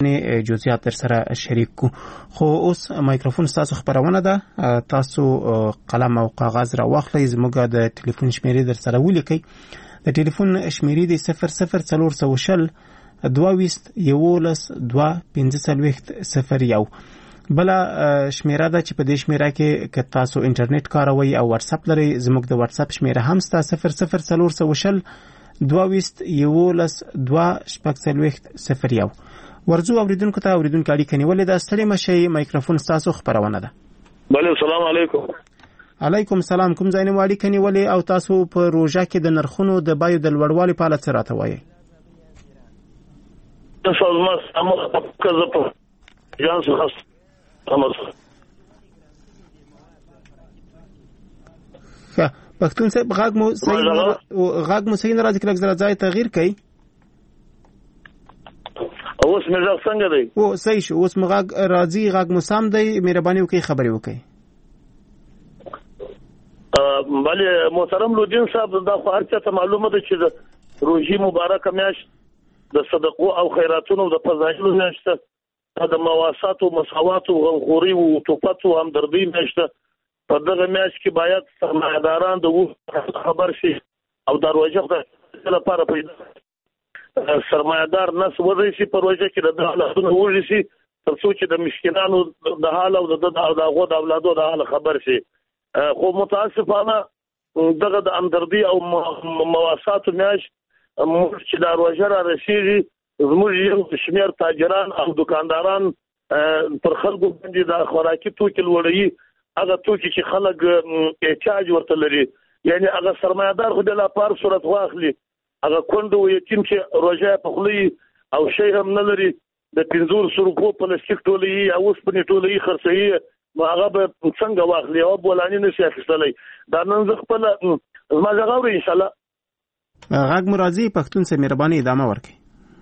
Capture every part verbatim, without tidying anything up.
خبرونه جزئیات در سره شریک کو. خو اوس مایکروفون تاسو خبرونه ده، تاسو قلم او کاغذ را واخلئ، زموږ د ټلیفون شمیرې در سره ولیکئ. د ټلیفون شمیرې د صفر صفر څلور سوه شل دوه ویست یولس دوه پنځه څلوېښت صفر یو. بله شمیره ده چې په دې شمیره کې که تاسو انټرنیټ کاروئ او واتساپ لرئ، زموږ د واتساپ شمیره هم سته، صفر صفر څلور سوه شل دوه ویست یولس دوه شپږ څلوېښت صفر یو. ورځو اوریدونکو ته اوریدونکو اړیکه نیولې ده. ستړي مه شئ، مایکروفون ستاسو خپرونه ده. بله، السلام علیکم. علیکم سلام. کوم ځای نه مو اړیکه نیولې او تاسو په روژه کې د نرخونو د بیو د لوړوالي په اړه څه راته وایئ؟ ښه، پښتون صاحب غږ مو صحیح غږ مو صحیح نه راځي، کله ځای ځای تغییر کوي. اوس مې غږ څنګه دی؟ او صحیح شو، اوس مو غږ راځي، غږ مو سم دی. مهرباني وکړئ خبرې وکړئ. بله محترم لودین صاحب، دا خو هر چا ته معلومه ده چې د روژې مبارکه میاشت د صدقو او خیراتونو د فضایلو میاشت ده، د مواساتو مساواتو غمخوري او عطوفت او همدردۍ میاشت ده. په دغه میاشت کې باید سرمایه‌داران د خبر شي او د روژه لپاره پیدا سرمایه‌دار نس وځي چې په روژه کې د حالتونو وږي شي، تر څو چې د مسکینانو د حال او د دغه د اولادو د حال خبر شي. خو متاسفانه دغه د همدردۍ او مواساتو میاشت موږ چې د روژه را رسېږي، زموږ یو شمېر تاجران او دکانداران پر خلکو باندې د خوراکي توکي لوړوي، هغه توکي چې خلک احتیاج ورته لري. یعنی هغه سرمایه‌دار خو د لپاره صورت واخلي، هغه کونډ او یتیم چې روژه په خولي او شی هم نه لري، د پنځور سو روپو پلاستیک ټولوي او اوسپنې ټولوي خرڅوي، نو هغه به څنګه واخلي او بولاني نشي اخیستلی. دا نن زه خپله زما غږ اورئ؟ انشاءالله غږ مو راځي. پښتون صاحب مهرباني ادامه ورکړئ.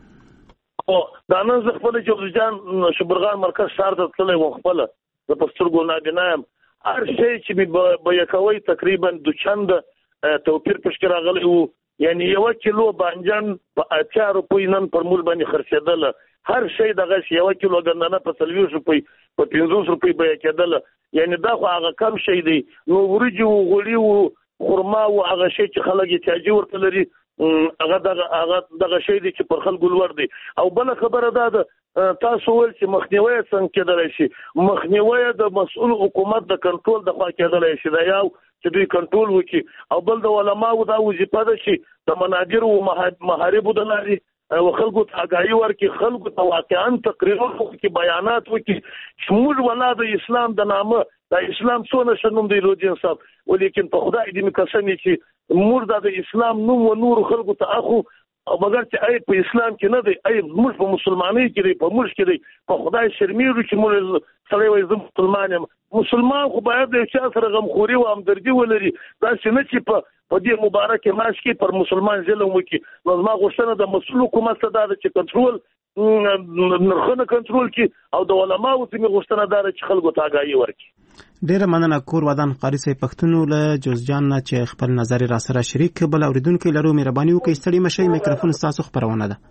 او دا نن زه خپله جوزجان شبرغان مرکز ښار ته تللی وم، خپله زه په سترګو نابینا یم. هر شی چې مې بیه کوئ تقریبا دو چنده توپیر پشکې راغلی و. یعنی یوه کیلو بانجان په اتیا روپۍ نن پر مول باندې خرڅېدله، هر شی دغسې یوه کیلو ګندنه په څلوېښت روپۍ په پنځوس روپۍ بیه کېدله. یعنی دا خو هغه کم شی دی. نو وریجې و، غوړي و، خرما و، هغه شی چې خلک احتیاجي ورته لري، هغه دغه هغه دغه شی دی چې پر خلکو لوړ دی. او بله خبره دا ده، تاسو ویل چې مخنیوی څنګه کېدلی شي. مخنیوی د مسؤل حکومت د کنټرول د خوا کېدلی شي، دا یو چې دوی کنټرول وکړي، او بل د علماو دا وظیفه ده چې د مناجرو او محاربو د لارې او خلکو ته آګاهي ورکړي، خلکو ته واقعا تقریرونه وکړي، بیانات وکړي چې موږ ولا د اسلام د نامه، د اسلام څونه ښه نوم دی لودین صاحب، ولیکن په خدای دې مې قسم چې موږ دا د اسلام نوم و نورو خلکو ته اخو، مګر چې ای په اسلام کې نه دی، ای موږ په مسلمانۍ کې دی، په موږ کې دی. په خدای شرمېږو چې موږ سړی وایي زه مسلمان یم. مسلمان خو باید د یو چا سره غمخوري او همدردي ولري، داسې نه چې په په دې مبارکه میاشت کې پر مسلمان ظلم وکړي. نو زما غوښتنه د مسؤل حکومت څخه دا ده چې کنټرول نرخونه کنټرول کړي، او د علماو څخه مې غوښتنه دا ده چې خلکو ته آګاهي ورکړي. ډیره مننه کور ودان قاری صاحب پښتون له جوزجان نه چې خپل نظر را سره شریک کړ. بل اوریدونکو لرو مهرباني وکړئ ستړي مه شئ، میکروفون ستاسو خبرونه ده.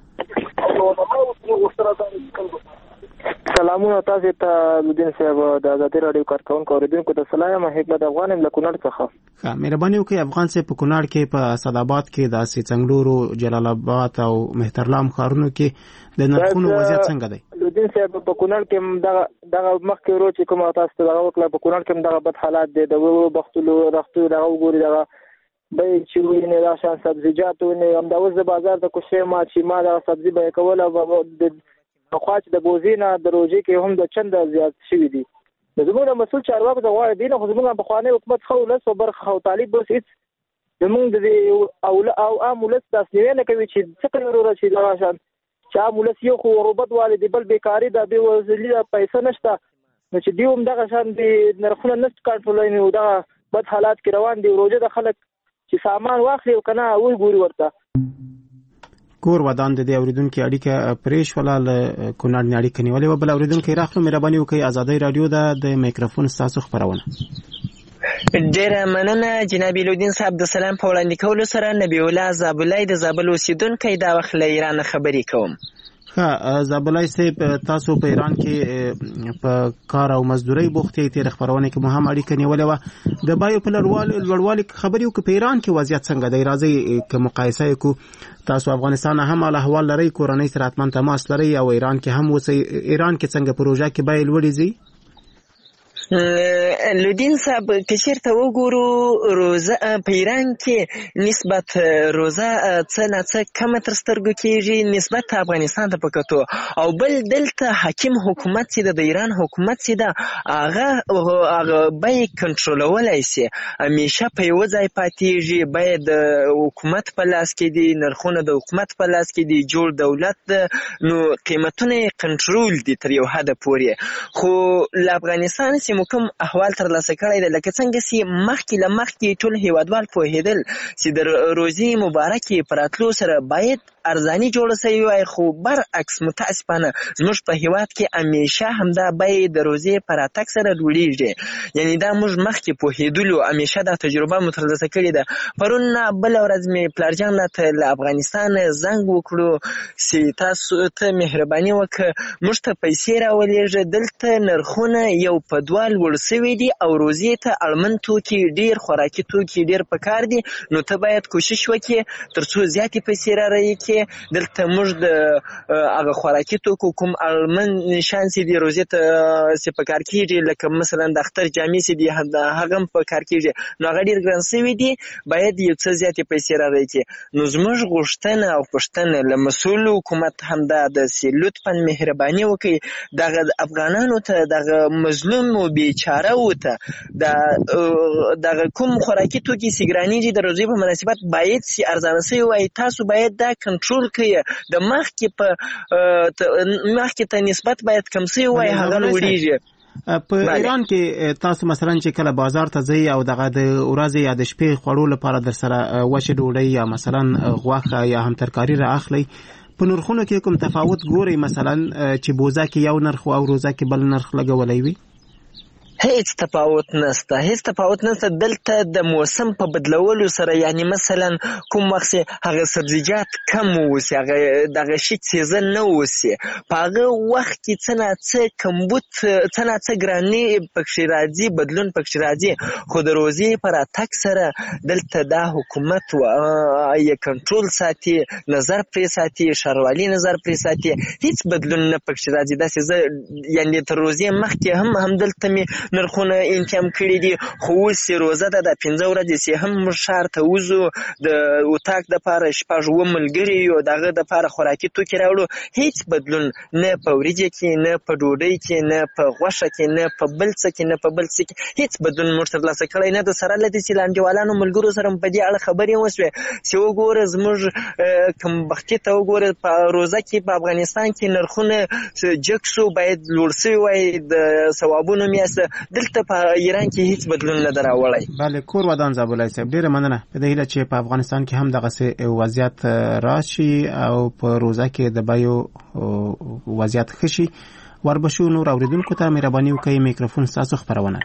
سلامونه تاسو ته لودین صاحب، د ازادي رادیو کارکونکو اوریدونکو ته سلام. حکمت افغان له کونړ څخه. ښه، مهرباني وکړئ افغان صاحب، په کونړ کې په اسداباد کې د څنګلورو، جلال آباد او مهترلام ښارونو کې د نرخونو وضعیت څنګه دی؟ لودین صاحب په کونړ کې دغه دغه مخکې ورو چې کوم تاسو ته دغه وکړه، په کونړ کې دغه بد حالات دي، د وو بختلو رختو دغه وګوري، دغه به چې ویني دا شان سبزیجات ونی هم دا اوس د بازار ته کوشي ما چې ما دا سبزی به کوله د خواچ د بوزینه د روزي کې هم د چنده زیات شوی دي. زموږ د مسؤل چارواکو د غواړي دینه خو زموږ په خوانې حکومت خو له سو برخه او طالب بس هیڅ زموږ د او او امولس تاسو نه کوي چې څه کوي ورته دا شان چې امولس یو خو ربط والدي بل بیکاری د به وزلی پیسې نشته، نو چې دیوم دغه شان د نرخونه نشته کنټرول نه، دا بد حالات کې روان دي. روزه د خلک چې سامان واخلي او کنه وای ګوري ورته. کور ودان د دې اوریدونکو اړیکه پریش ولال کونړ نه اړیکه نیولې و. بل اوریدونکو راخلو مهرباني وکړئ ازادي رادیو د میکروفون تاسو خبرونه. ډیره مننه جناب لودین صاحب. د سلام په وړاندې کولو سره نبی الله زابلای د زابل اوسیدونکو دا وخت له ایران خبرې کوم. ښه زابلای صاحب تاسو په ایران کې په کار او مزدوري بوخت یې تیر خبرونه کې مهم اړیکه نیولې و د بایو په لوړوالي خبرې وکړو په ایران کې وضعیت څنګه دی راځي که مقایسه وکړو تاسو افغانستان هم له احوال لري کورنۍ سره اتمن تماس لري او ایران کې هم اوسئ ایران کې څنګه پروژه کې بای لوړې ځي لودین صاحب که چیرته وګورو روزه په ایران کې نسبت روزه څه نه څه کمه تر سترګو کېږي نسبت افغانستان ته په کتو او بل دلته حاکم حکومت چې د ایران حکومت چې ده هغه هغه بیې کنټرولولی سي همیشه په یوه ځای پاتېږي بیې د حکومت په لاس کې دي نرخونه د حکومت په لاس کې دي جوړ دولت ده نو قیمتونه یې کنټرول دي تر یو حده پورې خو له افغانستان چې مو کوم احوال ترلاسه کړی دی لکه څنګه چې مخکې له مخکې ټول هیوادوال پوهېدل چې د روزي مبارکې په راتلو سره باید ارزاني جوړه سوي وای خو برعکس متاسفانه زموږ په هیواد کې همیشه همدا بیې د روزي په راتګ سره لوړېږي یعنی دا موږ مخکې پوهېدلو همیشه دا تجربه مو ترلاسه کړې ده پرون بله ورځ مې پلارجان راته له افغانستان زنګ وکړو چې تاسو ته مهرباني وکړه موږ ته پیسې راولېږه دلته نرخونه یو په دوه لوړ سوي دي او روزي ته اړمن توکي ډېر خوراکي توکي ډېر پکار دي نو ته باید کوشش وکړې تر څو زیاتې پیسې را رایې کړې دلته موږ د هغه خوراکي توکو کوم اړمن شیان چې دي روزي ته چې پکار کېږي لکه مثلا د اختر جامې چې دي هغه هم پکار کېږي نو هغه ډېر ګران سوي دي باید یو څه زیاتې پیسې را رایې کړي نو زموږ غوښتنه او پوښتنه له مسؤل حکومت همدا ده چې لطفا مهرباني وکړي دغه افغانانو ته دغه مظلوم و بیچاره و ته دغه کوم خوراکي توکي چې ګرانېږي د روزي په مناسبت باید چې ارزانه سوي وای تاسو باید دا کنټرول کړئ د مخکې په مخکې ته نسبت باید کم سوي وای هغه لوړېږي په ایران کې تاسو مثلا چې کله بازار ته ځئ او دغه د ورځې یا د شپې خوړو لپاره در سره وچه ډوډۍ یا مثلا غوښه یا هم ترکاري را اخلئ په نرخونو کې کوم تفاوت ګورئ مثلا چې بوزه کې یو نرخ او روزه کې بل نرخ لګولی وي هیڅ تفاوت نشته هیڅ تفاوت نشته دلته د موسم په بدلولو سره یعنی مثلا کوم وخت هغه سبزیجات کم اوسي هغه دغه شي سیزن نه اوسي په هغه وخت کې څه نه څه کمبود څه نه څه ګراني پکښې راځي بدلون پکښې راځي خو د روزي په راتګ سره دلته دا حکومت یې کنټرول ساتي نظر پرې ساتي ښاروالي نظر پرې ساتي هیڅ بدلون نه پکښې راځي داسې زه یعنی تر روزي مخکې هم هم دلته مې نرخونه انکم کړي دي خو اوس چې روزه ده د پنځه ورځې چې هم موږ ښار ته وځو د اتاق دپاره شپږ اووه ملګري یو د هغه دپاره خوراکي توکي راوړو هیڅ بدلون نه په وریجې کې نه په ډوډۍ کې نه په غوښه کې نه په بل څه کې نه په بل څه کې هیڅ بدلون موږ ترلاسه کړی نه د سره له دې چې له انډیوالانو ملګرو سره په دې اړه خبرې وشوې چې وګوره زموږ کمبختي ته وګوره په روزه کې په افغانستان کې نرخونه جګ شو باید لوړ سوي وای د ثوابونو میاسته دلته په ایران کې هیڅ بدلون نه راوړی بله کور ودان زابلای صاحب ډیره مننه په دې هیله چې په افغانستان کې هم دغه وضعیت راشي او په روزه کې د بیو وضعیت ښه شي وربشو نور اوریدونکو ته مهرباني وکړئ میکروفون ستاسو خپرونه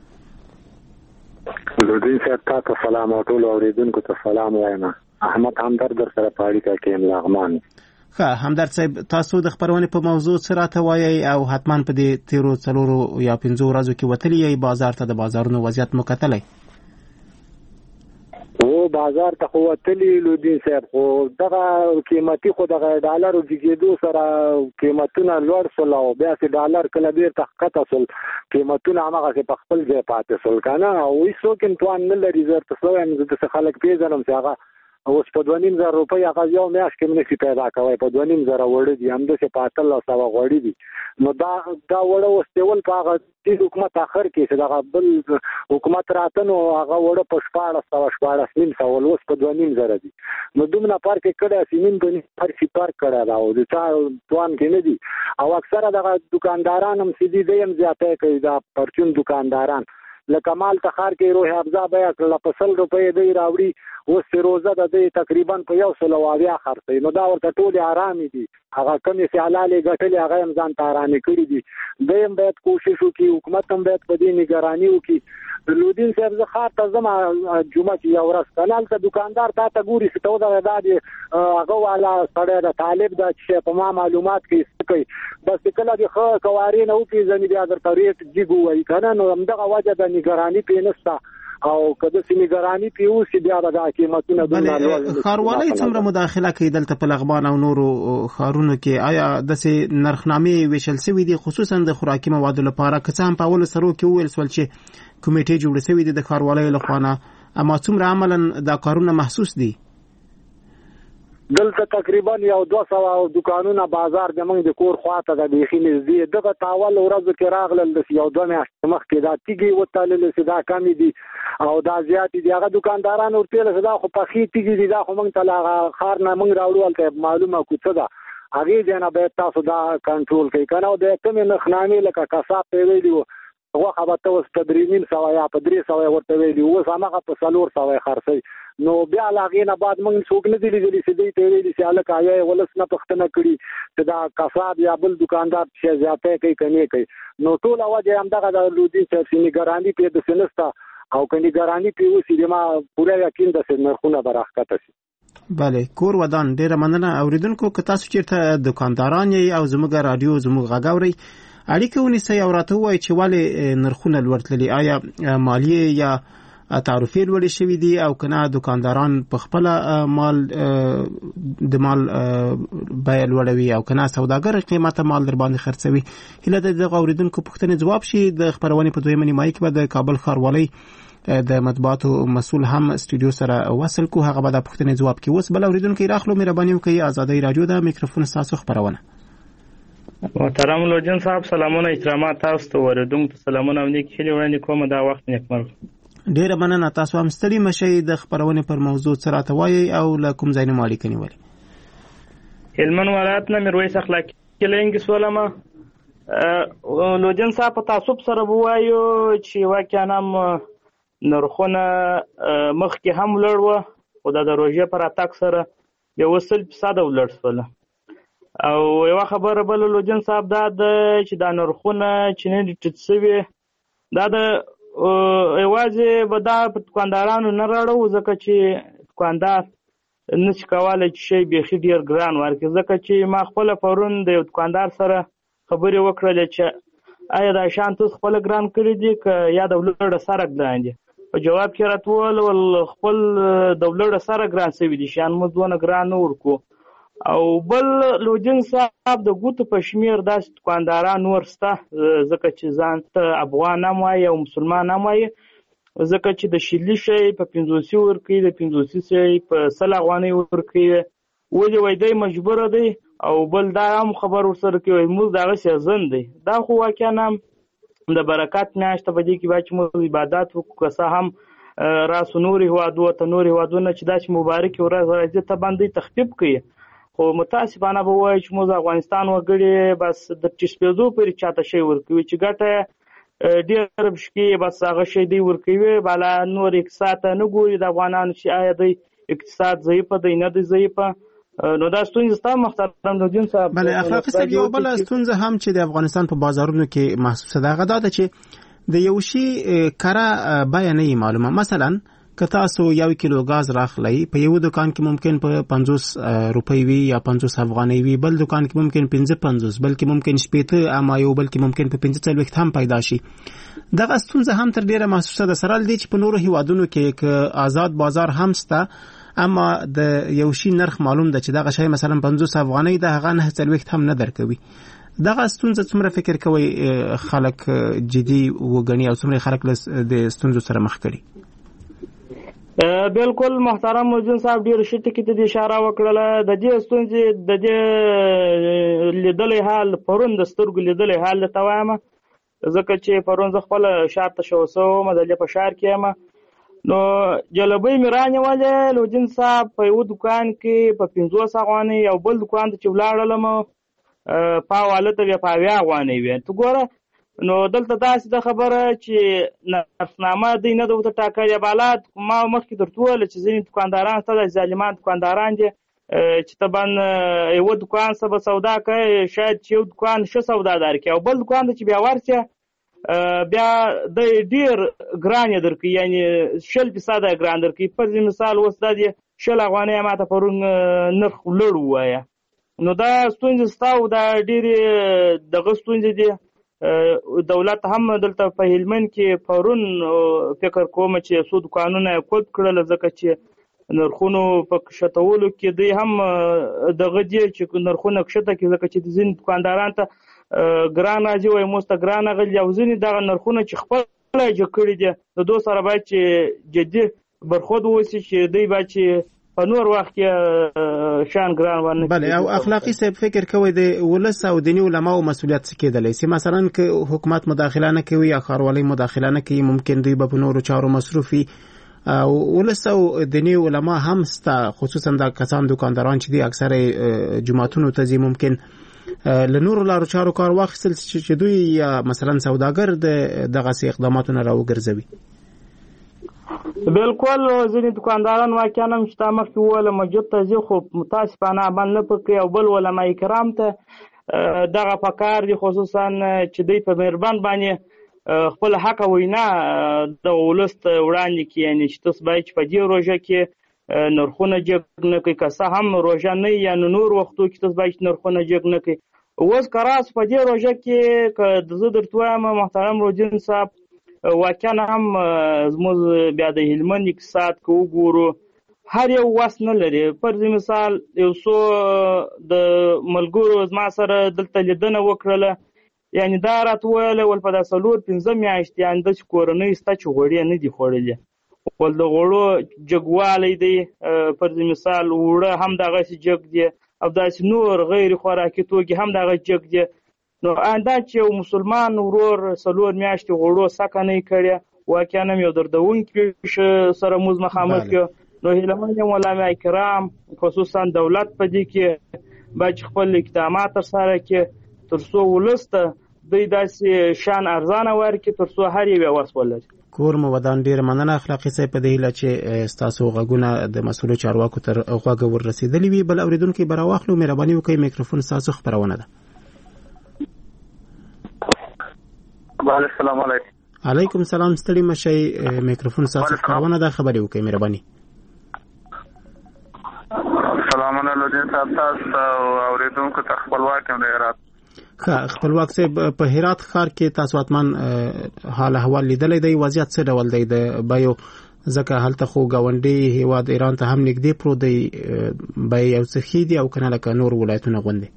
لودین صاحب تاسو سلام او ټول اوریدونکو ته سلام وایم احمد همدرد در سره په اړیکه کې یم لغمان ښه همدرد صاحب تاسو د خپرونې په موضوع څه راته وایئ او حتما په دې تیرو څلورو یا پنځو ورځو کې وتلی یئ بازار ته د بازارونو وضعیت مو کتلی او بازار ته خو وتلی لودین صاحب خو دغه قیمتي خو دغه ډالرو جګېدو سره قیمتونه لوړ سول او بیا چې ډالر کله بیرته ښکته سول قیمتونه هماغسې په خپل ځای پاتې سول که نه او هېڅوک امتحان نه لري زه ورته څه وایم زه داسې خلک پېژنم چې هغه اوس په دوه نیم زره روپۍ هغه یو میاشت کې نشي پیدا کوی په دوه نیم زره وړه دي همداسې په اتلس سوه غوړي دي نو دا دا وړه اوس دیول په هغه دې حکومت اخر کې چې دغه بل حکومت راته نو هغه وړه په شپاړس سوه شپاړس نیم سوه اوس په دوه نیم زره دي نو دومره فرق یې کړی چې نیم دوه نیم فرق یې فرق کړی ده او د چا توان کې نه دي او اکثره دغه دوکانداران هم چې دي دی هم زیاتی کوي دا پرچون دوکانداران لکه مال تخار کې روح افزا بیا کړله په سل روپۍ دی راوړي اوس روزه د دې تقریبا په یو سل او اویا خرڅي نو دا ورته ټول آرام دي هغه کمې سیالالې ګټلې هغه هم ځان ته آرامي کړي دي دویم باید کوشش وکړي حکومت هم باید په دې نگراني وکړي لودین صاحب زه ښار ته ځم جمعه کې یو ورځ کنه هلته دکاندار تا ته ګوري چې ته ودغه دا د هغه والا سړی د طالب دا چې په ما معلومات کوي څه کوي بس کله د ښه کوارې نه وپېژني بیا درته ریټ جګ ووایي که نه نو همدغه وجه د نګراني پرې نشته او که داسې نګراني پرې اوسي بیا به دا قیمتونه دومره لوړ ښاروالۍ څومره مداخله کوي دلته په لغمان او نورو ښارونو کې آیا داسې نرخنامې ویشل شوي دي خصوصا د خوراکي موادو لپاره که څه هم په اولو سرو کې وویل شول چې کمیټې جوړې شوي دي د ښاروالۍ لخوا نه اما څومره عملا دا کارونه محسوس دي دلته تقریبا یو دوه سوه دکانونه بازار د موږ د کور خواته د بیخي نږدې دغه په اول ورځو کې راغلل داسې یو دوه میاشتې مخکې دا تیږې وتړلې چې دا کمې دي او دا زیاتې دي هغه دکانداران ورته ویل چې دا خو پخې تیږې دي دا خو موږ ته له هغه ښار نه موږ راوړو هلته معلومه کړو څه ده هغې ځای نه باید تاسو دا کنټرول کوئ که نه او د کمې نرخنامې لکه کساب ته یې ویلي وو غوښه به ته اوس په درې نیم سوه یا په درې سوه یې ورته ویلي اوس هماغه په څلور سوه یې خرڅوي نو بیا له هغې نه بعد موږ څوک نه دي لیدلي چې دوی ته یې ویلي چې هلکه یا یې ولس نه پوښتنه کړي چې دا کساب یا بل دکاندار چې زیاتی کوي که نه کوي نو ټوله وجه یې همدغه د لودین صاحب چې نګراني پرې داسې نشته او که نګراني پرې اوسي د ما پوره یقین ده چې نرخونه به راښکته شي بله کور ودان ډیره مننه اوریدونکو که تاسو چیرته دکانداران یې او زموږ راډیو زموږ غږ اورئ اړیکه ونیسئ او راته ووایئ چې ولې نرخونه لوړ تللي آیا مالیې یا تعرفې لوړې شوي دي او که نه دکانداران په خپله مال د مال بیه لوړوي او که نه سوداګر قیمته مال در باندې خرڅوي هیله ده دغه اوریدونکو پوښتنې ځواب شي د خپرونې په دویمه نیمایي کې به د کابل ښاروالۍ د مطبوعاتو مسؤل هم استودیو سره وصل کو هغه به دا پوښتنې ځواب کړي اوس بل اوریدونکی راخلو مهرباني وکړئ ازادۍ راډیو ده میکروفون ستاسو خپرونه محترم لوجن صاحب سلامونه احترامات تاسو ته اوریدونکو ته سلامونه او نیک هیلې وړاندې کوم دا وخت نیکمرغه ډیره مننه تاسو هم ستړي مشئ د خپرونې پر موضوع څه راته وایئ او له کوم ځای نه مو اړیکه نیولې هلمند ولایت نه میرویس اخلاقي کلینګ سولمه لوجن صاحب په تعصب سره ووایو چې واقعا هم نرخونه مخکې هم لوړ وه خو دا د روژې پر اتاک سره یو سل فیصده ولوړ شوله او یوه خبره بله لوجن صاحب دا ده چې دا نرخونه چې نه دي ټیټ شوي دا د یوازې به دا په دکاندارانو نه راړو ځکه چې دکاندار نشي کولی چې شی بیخي ډېر ګران ورکړي ځکه چې ما خپله پرون د یو دکاندار سره خبرې وکړلې چې آیا دا شیان تاسو خپله ګران کړي دي که یا د لوړه سره ګران دي په جواب کې راته وویل خپل د لوړه سره ګران شوي دي شیان مو دونه ګران نه ورکو او بل لوجن صاحب د ګوتو په شمېر داسې دکانداران نور شته ځکه چې ځان ته افغان هم وایي او مسلمان هم وایي ځکه چې د شلي شی په پنځوسي ورکوي د پنځوسي شی په سل افغانۍ ورکوي ولې وایي دی مجبوره دی او بل دا هم خبر ورسره کوي موږ د هغه سیزن دی دا خو واقعا هم د برکت میاشته په دې کې باید چې موږ عبادت وکړو که څه هم راسو نورې هېوادو ته نورې هېوادونه چې داسې مبارکې ورځ راځي ته باندې تخفیف کوي خو متاسفانه به وایي چې موږ افغانستان وګړي بس د ټیسپېزو پورې چاته شی ورکوي چې ګټه ډېر بشکي بس هغه شی دی ورکوي بالا نور اقتصاد ته نه ګوري د افغانانو چې آیا دی اقتصاد ضعیفه دی نه دی ضعیفه نو دا ستونزه ستا محترم لوجن صاحب بله اخلاقي صاحب یو بله ستونزه هم چې د افغانستان په بازارونو کې محسوسه ده هغه دا ده چې د یو شي کره بیه نه وي معلومه مثلا که تاسو یو کیلو غاز راخلی په یو دکان کې ممکن په پنځوس روپۍ وي یا پنځوس افغانۍ وي بل دکان کې ممکن پنځه پنځوس بلکې ممکن شپېته اما یو بلکې ممکن په پنځه څلوېښت هم پیدا شي دغه ستونزه هم تر ډیره محسوسه ده سره له دې چې په نورو هیوادونو کې که آزاد بازار هم شته اما د یو شي نرخ معلوم ده چې دغه شی مثلا پنځوس افغانۍ ده هغه نه څلوېښت هم نه درکوي دغه ستونزه څومره فکر کوئ خلک جدي وګڼي او څومره خلک د ستونزو سره مخ کړي بالکل محترم لوجن صاحب ډېر ښه ټکي ته اشاره وکړله د دې ستونزې د دې لیدلی حال پرون د سترګو لیدلی حال درته وایم ځکه چې پرون زه خپله ښار ته شوی سوی وم د لې په ښار کې یم نو جلبۍ مې رانیولې لوجن صاحب په یوه دکان کې په پنځوس افغانۍ او بل دکان ته چې ولاړلم په هلته بیا په اویا افغانۍ وې ته ګوره نو دلته داسې د خبره چې نرخنامه دوی نه ده ورته ټاکلې بالات ما مخکې درته وویل چې ځینې دوکانداران ستا د ظالمان دوکانداران دي چې طبعا یو دوکان څه به سودا کوي شاید چې یو دوکان ښه سودا درکړي او بل دوکان ته چې بیا ورسې بیا د ډېر ګران یې درکوي یعنې شل فیصده یې ګران درکوي فرض مثال اوس دا دې شل افغانۍ ماته پرون نرخ لوړ ووایه نو دا ستونزې ستا او دا ډېرې دغه ستونزې دي دولت هم دلته په هلمند کې پرون فکر کوم چې څو دوکانونه یې کلب کړل ځکه چې نرخونو په کښتولو کې دوی هم دغه دي چې نرخونه کښته کړي ځکه چې ځینې دوکانداران ته ګران راځي وایي موږ ته ګران راغلي او ځینې دغه نرخونه چې خپله یې جګ کړي دي د دوی سره باید چې جدي برخود ووسي چې دوی باید چې په نور وخت کې شان ګران ونه بله او اخلاقي صاحب فکر کوي د ولس او دیني علماو مسؤلیت څه کېدلی سي مثلا که حکومت مداخله نه کوي یا ښاروالۍ مداخله نه کوي ممکن دوی به په نورو چارو مصروف وي او ولس او دیني علما هم ستا خصوصا د کسان دوکانداران چې دي اکثره جماعتونو ته ځي ممکن له نورو لارو چارو کار واخیستل چې دوی یا مثلا سوداګر د دغسې اقداماتو نه راوګرځوي بالکل ځینې دوکانداران واقعا هم چې تا مخکې وویله مسجد ته ځي خو متاسفانه عمل نه پکوي او بل علمای کرام ته دغه پکار دي خصوصا چې دوی په مهربان باندې خپل حق وینا د ولس ته وړاندې کړي یعنې چې تاسو باید چې په دې روژه کې نرخونه جګ نه کړئ که څه هم روژه نه یا نور وختو کې تاسو باید نرخونه جګ نه کړئ اوس که راس په دې روژه کې که زه درته وایم محترم روجین صاحب واقعا هم زموږ بیا د هلمند اقتصاد که وګورو هر یو وس نه لري فرض مثال یو څو د ملګرو زما سره دلته لیدنه وکړله یعنې دا راته ویله ول په دا څلور پنځه میاشتې یعنې داسې کورنۍ شته چې غوړي نه دي خوړلي ول د غوړو جګوالی دی فرض مثال اوړه هم دغسې جګ دی او داسې نور غیر خوراکي توکي هم دغه جګ دی نو آندا چې یو مسلمان ورور څلور میاشتې غوړو سکه نه یې کړې واقعا هم یو دردونکي سره موږ مخامخ کړو نو هیلهمن یم علما کرام خصوصا دولت په دې کې باید خپل اقدامات ترسره کړي تر څو ولس ته دوی داسې شان ارزانه ورکړي تر څو هر یو وس ولري کور مو ودان ډېره مننه اخلاقي صاحب په دې هیله چې ستاسو غږونه د مسؤلو چارواکو تر غوږه وررسېدلي وي بل اورېدونکي به راواخلو مهرباني وکړئ میکروفون ستاسو خپرونه ده السلام علیکم علیکم سلام ستړي مشئ میکروفون ستاسو خپرونه ده خبرې وکړئ مهرباني سلامونه لودین صاحب تاسو اورېدونکو ته خپلواک یم د هرات ښه خپلواک صاحب په هرات ښار کې تاسو حتما حال احوال لیدلی دی وضعیت څه ډول دی د بیو ځکه هلته خو ګاونډي هیواد ایران ته هم نږدې پروت دی بیې یو څه ښې دي او که نه لکه نور ولایتونه غوندې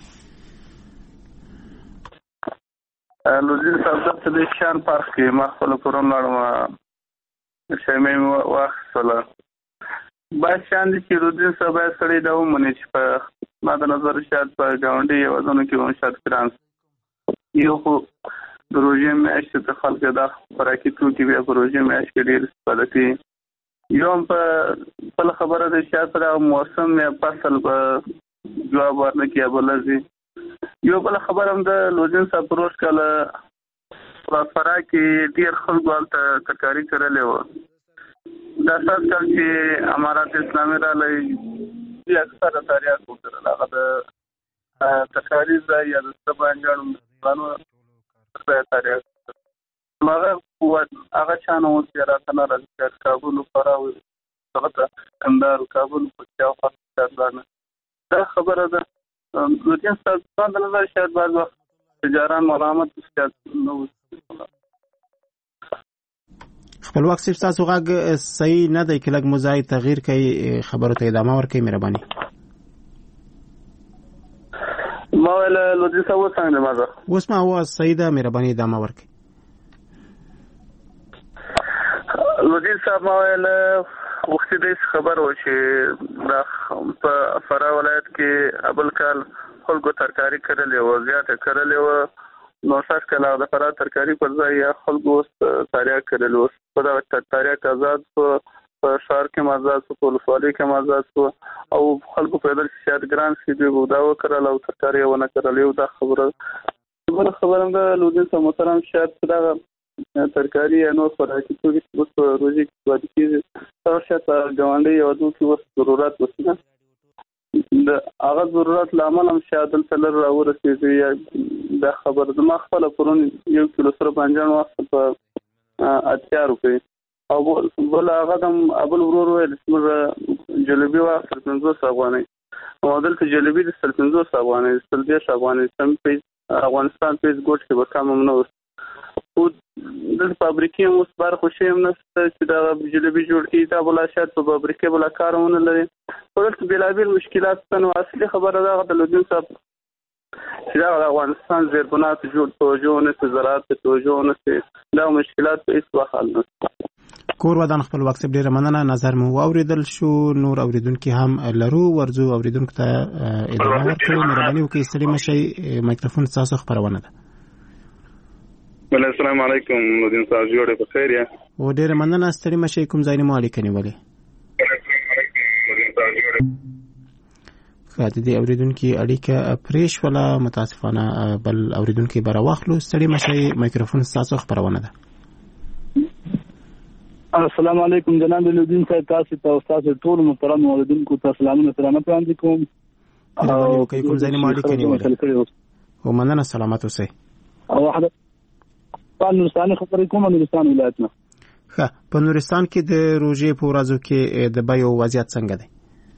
لودین صاحب دلته د شان پارک کې ما خپل کورون لاړم شیمې مې واخیستله باید شان دي چې لودین صاحب باید سړی دا ومني چې په ما د نظر شاید په ګاونډي هېوادونو کې هم شاید ګران یو خو د روژې میاشتې ته خلک دا خوراکي توکي بیا په روژې میاشت کې ډېر استفاده کوي یو هم په خپله خبره ده شاید په دغه موسم یا فصل به جواب ورنه کړي یا به لږ یو بله خبره هم د لودین صاحب په روژ کاله په فراه کې ډېر خلکو هلته ترکاري کرلې وه دا سات کال چې امارات اسلامي راغلی دوی اکثره تاریخ وکړل هغه د ترکاري ځای یا د څه بانجانو مسلمانو ځای تاریخ نو هغه هغه چانه اوس بیا راته نه راځي کابل فراه هغه ته کندهار کابل په شاوخوا دا خبره ده لودین صاحب د نظر شاید بعض وخت تجاران ملامت شاید نه وي خپلواک صاحب ستاسو غږ صحیح نه دی که لږ مو ځای تغییر کوي خبرو ته ادامه ورکوئ مهرباني ما ویل لودین صاحب اوس څنګه دی ما زه اوس ما اواز صحیح ده مهرباني ادامه ورکوئ لودین صاحب ما ویل وختي داسې خبر و چې دا په فراه ولایت کې اول کال خلکو ترکاري کرلې وه زیاته کرلې وه نو سږ کال هغه د فراه ترکاري پر ځای یا خلکو اوس تاریاک کرلې اوس په دغه تاریاک آزاد شو په ښار کې هم آزاد شو په ولسوالۍ کې هم آزاد شو او خلکو پیدل چې شاید ګران شي دوی به دا وکرل او ترکاري یې ونه کرل یو دا خبره بل خبره ده لودین صاحب محترم شاید دا ترکاری یا نور خوراکي توکي اوس په روزي کې وادي کېږي دا شاید ګاونډي او دوی کې اوس ضرورت وسینه د هغه ضرورت لامل هم شاید دلته لر راورسېږي یا دا خبر زما خپله پرون یو کیلو سره بانجان واخیستل په اتیا روپۍ او بل هغه هم ابل ورور ویل چې موږ جلبي واخیستل پنځوس افغانۍ او دلته جلبي د سل پنځوس افغانۍ سل دېرش افغانۍ سم پیس افغانستان پیس ګوټ کې به کم هم نه اوس خو دلته فابریکې هم اوس بار خوشي هم نشته چې دا جلبي جوړ کړي دا بلا شاید په فابریکې بلا کار ونه لري خو دلته بېلابېل مشکلات شته نو اصلي خبره دا ده د لودین صاحب چې دا د افغانستان زیربنات جوړ توجه ونشي زراعت ته توجه ونشي دا مشکلات په هېڅ وخت حل نه کور ودان خپل وخت ډیره مننه نظر مو اوریدل شو نور اوریدونکو هم لرو ورزو اوریدونکو ته ادامه ورکړو مهرباني وکړئ ستړي مشئ مایکروفون تاسو خبرونه ده بل السلام علیکم لودین صاحب جوړه په خیر یا و ډیره مننه ستړي مشئ کوم ځای نه مو اړیکه نیولې خاطر دې اوریدونکو اړیکه پریش ولا متاسفانه بل اوریدونکو بر واخلو ستړي مشئ مایکروفون تاسو خبرونه ده السلام علیکم جناب لودین صاحب تاسو ته استاد ټول محترم اوریدونکو ته سلامونه سلامت وړاندې کوم او کوم ځای نه مو اړیکه نیولې او مننه سلامت اوسئ او واحده په نورستان خبرې کوم نورستان ولایت نه ښه په نورستان کې د روژې په ورځو کې د بیو وضعیت څنګه دی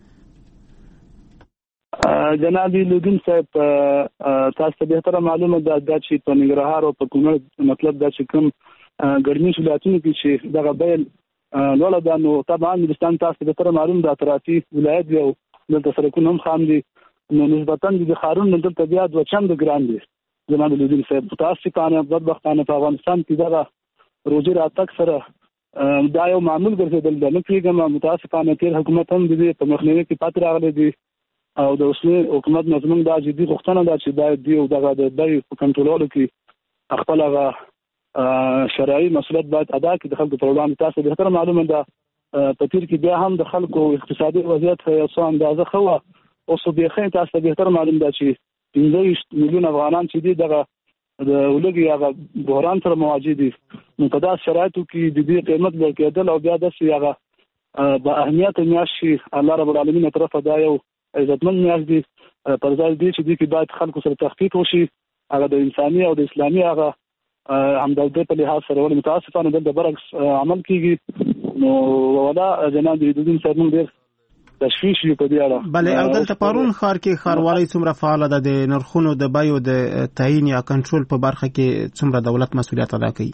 جناب لودین صاحب تاسو ته به معلومه ده چې په ننګرهار او په کونړ مطلب دا چې کوم ګرمي ولایتونو کې چې دغه بیل لوړه ده نو طبعا نورستان تاسو ته به معلوم ده اطرافي ولایت یو دلته سرکونه هم خام دي نو نسبتا د خارونو دلته بیا دوه چند ګران دي جناب لودین صاحب تاسو ته بدبختانه په افغانستان کې دغه روزي راتګ سره دا یو معمول ګرځیدل ده نو کېږم متاسفانه تیر حکومت هم دې په مخنیوي کې پاتې راغلی دي او د اوسنی حکومت نظم دا جدي غوښتنه ده چې دا دی دغه د بیې په کنټرولولو کې خپل هغه شرعي مسؤلیت باید ادا کړي د خلکو په وړاندې تاسو به تر معلومه ده په تیر کې بیا هم د خلکو اقتصادي وضعیت یو څه اندازه خو او صو به خې تاسو به تر معلوم ده چې پنځه میلیون افغانان چې دي دغه د ولګي هغه بحران سره مواجه دي نو په داسې شرایطو کې د دې قیمت لوړېدل او بیا داسې هغه په اهمیت میاشت شي الله رب العالمین طرفه دا یو عزتمن میاشت دي پر ځای دي چې دې کې باید خلکو سره تخفیف وشي هغه د انساني او د اسلامي هغه همدلته په لحاظ سره ولې متاسفانه د برعکس عمل کیږي نو ولا جناب لودین صاحب موږ ډېر تشویش یو په دې اړه بله او دلته پارون ښار کې ښاروالۍ څومره فعاله ده د نرخونو د بیو د تعیین یا کنټرول په برخه کې څومره دولت مسؤلیت ادا کوي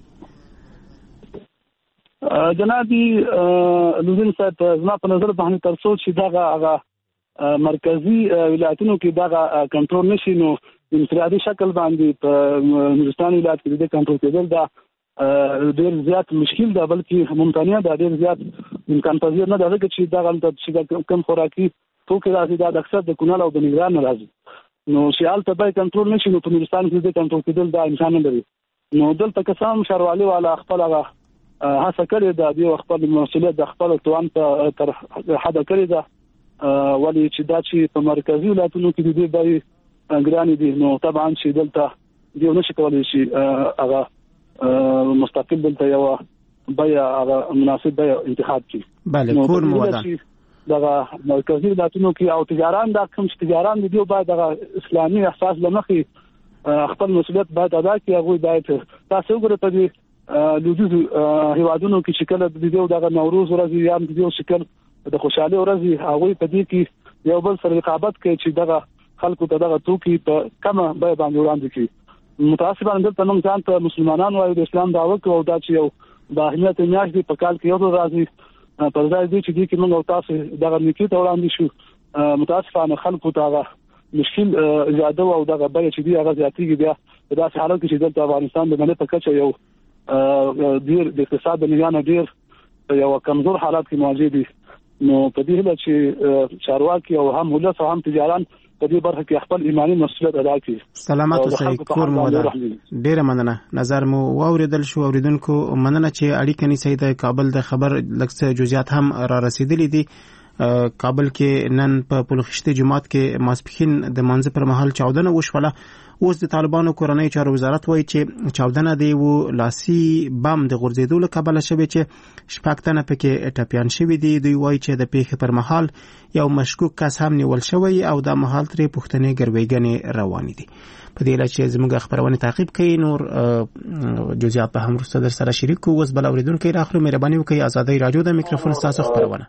جناب لودین صاحب زما په نظر باندې تر څو چې دغه هغه مرکزی ولایتونو کې دغه کنټرول نشي نو انفرادي شکل باندې په نورستان ولایت کې د کنټرول کېدل دا ډېر زیات مشکل ده بلکې ممکنه ده ډېر زیات امکان پذیر نه ده چې دا غلطه چې کم خوراکي توکي راځي دا اکثر د کونړ او د ننګرهار نه راځي نو شیال ته به کنټرول نشي نو په نورستان کې د کنټرول کېدل دا امکان نه لري نو دلته قسم شروالي والا خپل هغه هڅه کړې ده دی خپل مسؤلیت د خپل توان ته تر حد کړې ده ولی چې دا چې په مرکزی ولایتونو کې دي به ګرانې دي نو طبعا چې دلته دیو نشي کولای شي هغه مستقل دلته یو بیا هغه مناسب بیا انتخاب کړي بله کور مو ودان دغه مرکزی ولایتونو کې او تجاران دا کوم تجاران دي باید دغه اسلامي احساس لمخې خپل مسؤلیت باید ادا کړي هغه باید تاسو وګورئ په دې لودیز هیوادونو کې چې کله د دې دغه نوروز ورځ یا د دې شکل د خوشحالي ورځ هغه په دې کې یو بل سره رقابت کوي چې دغه خلکو ته دغه توکي په کمه بیه باندې وړاندې کړي متاسفانه دلته موږ ځان ته مسلمانان وایو د اسلام دعوه کوو او دا چې یو د اهمیت میاشت په کال کې یو ځل راځي پر ځای دې چې دې کې موږ او تاسو دغه نیکی ته وړاندې شو متاسفانه خلکو ته هغه مشکل زیاده او دغه بیه چې دی هغه زیاتېږي بیا په داسې حالت کې چې دلته افغانستان د ملت په کچه یو ډېر د اقتصاد د نگاه نه ډېر یو کمزور حالات کې مواجه دي نو په دې هله چې چارواکي او هم ولس او هم تجاران په دې برخه کې خپل ایمانی مسؤلیت ادا کړي سلامات اوسئ کور مو ودان ډیره مننه نظر مو واوریدل شو اوریدونکو مننه چې اړیکه نیسئ د کابل د خبر لکه جزئیات هم را رسیدلې دي کابل کې نن په پلوخشتي جماعت کې ماسپخین د منځ پر مهال چاودنه وشوله اوس د طالبانو کورنۍ چارو وزارت وایي چې چاودنه د یو لاسي بم د غورځېدو له کبله شوې چې شپږ تنه پکې ټپیان شوي دي. دوی وایي چې د پیښې پر مهال یو مشکوک کس هم نیول شوی او دا مهال ترې پوښتنې ګرویګنې روانې دي. په دې لړ چې زموږ خبرونه تعقیب کوي نور جزئیات به هم وروسته در سره شریک کوو. اوس بل اورېدونکی راخلو، مهرباني وکړئ ازادۍ راډیو د میکروفون ستاسو خبرونه.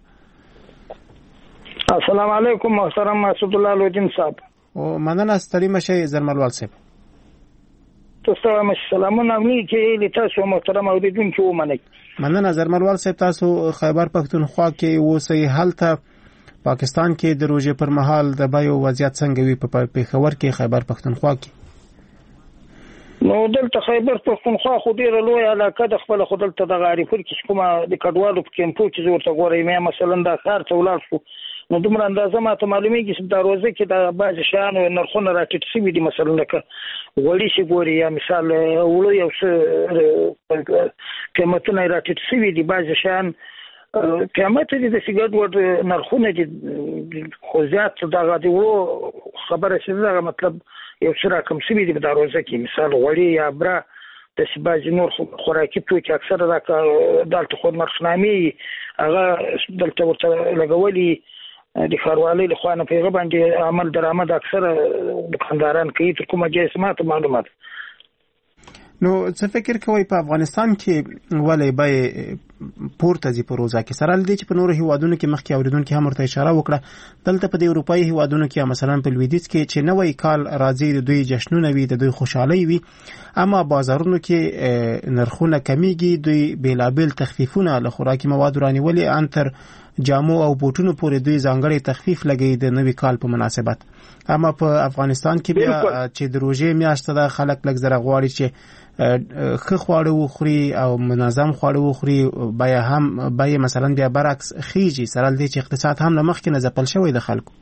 السلام علیکم محترم مسعود الله لودین صاحب. او مننه، ستړي مشئ زرملوال صاحب. تاسو مش سلامونه ملي کې تاسو محترم اوریدونکو ومنئ. مننه زرملوال صاحب، تاسو خیبر پښتونخوا کې اوسئ. هلته پاکستان کې د روژې پر مهال د بیو وضعیت څنګه وي په پېښور کې خیبر پښتونخوا کې؟ نو دلته خیبر پښتونخوا خو ډیره لوی علاقه د خپل خو دلته د غاریپور کې کومه د کډوالو په کیمپو چې زه ورته ګورم یا مثلا د ښار ته ولاړ شو نو دومره اندازه ماته معلومیږي چې د روزه کې د بعضې شیانو نرخونه راټیټ شوي دي، مثلا لکه غوړي چې ګوري یا مثال وړو یو څه قیمتونه یې راټیټ شوي دي، بعضې شیان قیمت دي د سګرټ وړ نرخونه دي خو زیات دغه د وړو خبره چې دغه مطلب یو څه راکم شوي دي په دا روزه کې، مثال غوړي یا بره داسې بعضې نور خوراکي توکي اکثره دلته خو نرخنامې هغه دلته ورته لګولي د ښاروالۍ له خوا نه په هغه باندې عمل درآمد اکثره دکانداران کوي تر کومه جایز ماته معلومات. نو څه فکر کوئ په افغانستان کې ولې بیې پورته ځي په روزه کې، سره له دې چې په نورو هیوادونو کې مخکې اورېدونکي هم ورته اشاره وکړه دلته په دې اروپایي هیوادونو کې مثلا په لویدیځ کې چې نوی کال راځي د دوی جشنونه وي، د دوی خوشحالۍ وي، اما بازارونو کې نرخونه کمیږي، دوی بېلابېل تخفیفونه له خوراکي موادو رانیولي، ان تر جامو او بوټونو پورې دوی ځانګړی تخفیف لګوي د نوي کال په مناسبت. اما په افغانستان کې بیا چې د روژې میاشت ده خلک لږ زره غواړي چې ښه خواړه وخوري او منظم خواړه وخوري، بیا هم بیا مثلا بیا برعکس خیږي، سره له دې چې اقتصاد هم له مخکې نه ځپل شوی د خلکو.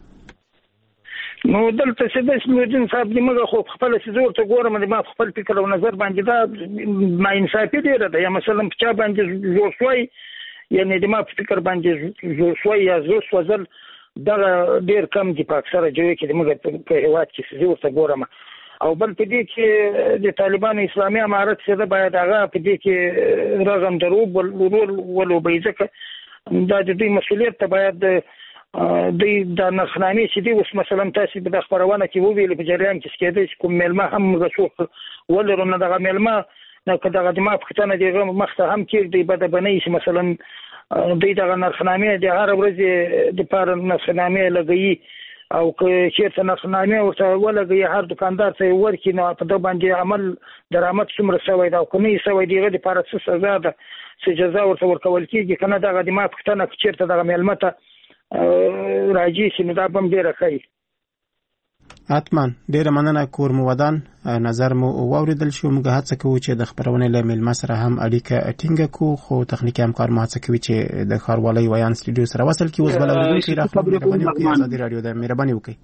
نو دلته چې د سلوجین صاحب د موږ خو خپل چې زور ته ګورم د ما خپل فکر او نظر باندې دا ما انصافي ډیره ده، یا مثلا په چا باندې زور شوی یعنی د ما په فکر باندې زور شوی یا زور سوځل دغه ډیر کم دي په اکثره ځایو کې د موږ په هېواد کې زه ورته ګورم. او بل په دې کې د طالبانو اسلامي امارت چې ده باید هغه په دې کې رغم دروب ورول ولوبوي، ځکه دا د دوی مسؤلیت ته باید دوی د نرخنامې چې دي اوس مثلا تاسې په د خپرونه کې وویلې په جریان کې کېدای چې کوم میلمه هم موږ څوک ولرو نه دغه میلمه نه که دغه د ما پوښتنه د هغه مخته هم کېږدي بدبنۍ چې مثلا دوی دغه نرخنامې د هره ورځې دپاره نرخنامې لګوي او که چېرته نرخنامې ورته ولګوي هر دوکاندار ته یې ورکړي نو په ده باندې عمل درآمد څومره شوی ده او که نه یې شوی د هغه دپاره څه سزا ده څه جزا ورته ورکول کېږي، که نه دغه د ما پوښتنه که چېرته دغه میلمه ته راجع شي نو دا به هم ډېره ښه وي. حتما ډیره مننه کور مو ودان، نظر مو واوریدل شو. موږ هڅه کوو چې د خبرونې له میلمه سره هم اړیکه ټینګه کړو، خو تخنیکي همکار مو هڅه کوي چې د ښاروالۍ ویان سټوډیو سره وصل کړي. اوس بل اورېدونکی راخلو، مهرباني وکړئ ازادي راډیو ده، مهرباني وکړئ.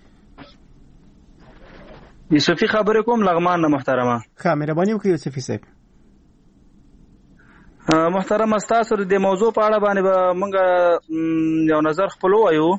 یوسفي خبرې کوم لغمان نه محترمه. ښه مهرباني وکړئ یوسفي صاحب. محترمه ستاسو د موضوع په اړه باندې به موږ یو نظر خپل وایو.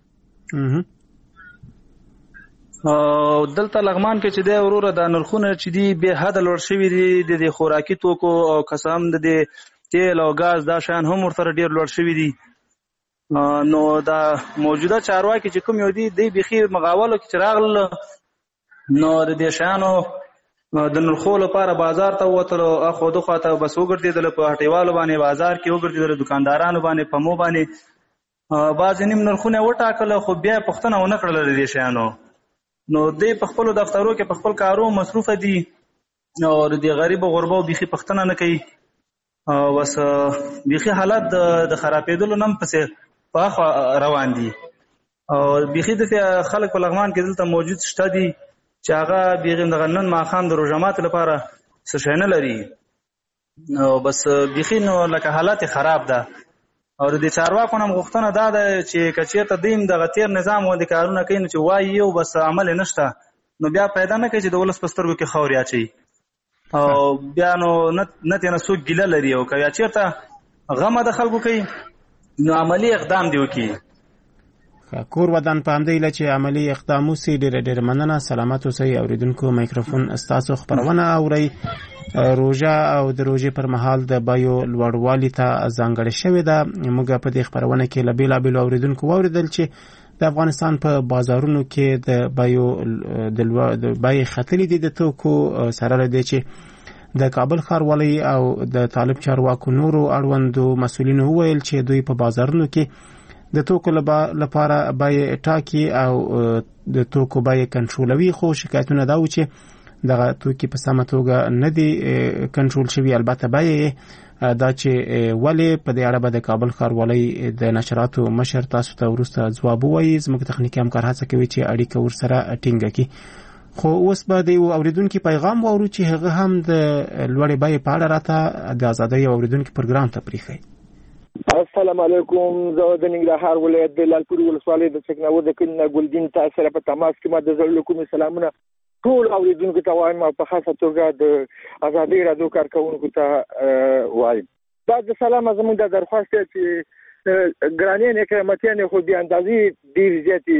او دلته لغمان کې چې دی وروره د نرخونه چې دي بې حده لوړ شوي دي د خوراکي توکو او قسم د تیل او ګاز دا شیان هم ورسره ډېر لوړ شوي دي. نو دا موجوده چارواکي چې کوم یو دي دی بیخي مغاولو کې چې راغله نو د دې شیانو د نرخو لپاره بازار ته ووتلو، اخوا دخوا ته بس وګرځېدل، په هټیوالو باندې بازار کې وګرځېدل، دکاندارانو باندې په مو باندې بعضې نیم نرخونه یې وټاکله خو بیا یې پوښتنه ونه کړله د دې شیانو. نو دوی په خپلو دفترو کې په خپل کارو مصروفه دي او د دې غریبو غربو بیخي پوښتنه نه کوي او بس بیخي حالت د خرابېدلو نه هم پسې په اخوا روان دي. او بیخي داسې خلک په لغمان کې دلته موجود شته دي چې هغه بیخي دغه نن ماښام د روژه ماتي لپاره څه شی نه لري او بس بیخي نو لکه حالت یې خراب ده. او د چارواکو نه غوښتنه دا ده چې که چېرته دوی هم دغه تېر نظام غوندې کارونه کوي نو چې وایي او بس عمل یې نشته نو بیا پیدا نه کوي چې د ولس په سترګو کې خاورې اچوي او بیا نو نه ترې نه څوک ګیله لري او که یا چېرته غمه د خلکو کوي نو عملي اقدام دې وکړي. کور ودان په همدې له چې عملی اقدام وسي. ډېر ډېر مننه. سلامت اوسئ. اوریدونکو میکروفون استاسو خبرونه اوري. روژه او د روژې پر مهال د بیو لوړوالي ته ځانګړې شوې ده. موږ په دې خبرونه کې له بېلابېلو اوریدونکو واورېدل چې د افغانستان په بازارونو کې د بیو د بیې ختلې دي د توکو سره له دې چې د کابل ښاروالۍ او د طالب چارواکو نورو اړوندو مسؤلینو وویل چې دوی په بازارونو کې د توکو لپاره بیې ټاکي او د توکو بیې کنټرولوي، خو شکایتونه دا و چې دغه توکي په سمه توګه نه دي کنټرول شوي. البته بیې دا چې ولې په دې اړه به د کابل ښاروالۍ د نشراتو مشر تاسو ته وروسته ځواب ووایي. زموږ تخنیکي همکار هڅه کوي چې اړیکه ورسره ټینګه کړي. خو اوس به د یو اوریدونکي پیغام واورو چې هغه هم د لوړې بیې په اړه راته د ازادۍ اوریدونکي پروګرام ته پریښی. السلام علیکم. زه د ننګرهار ولایت د لالپور ولسوالۍ د چکناو د کلي نه ګلدین تاسو سره په تماس کې ما د زړه له کومې سلامونه ټول اوریدونکو ته وایم او په خاصه توګه د ازادۍ راډیو کارکونکو ته وایم. دا د سلام زموږ د درخواست چې ګرانې قیمتیانې خو د اندازې ډېر زیاتې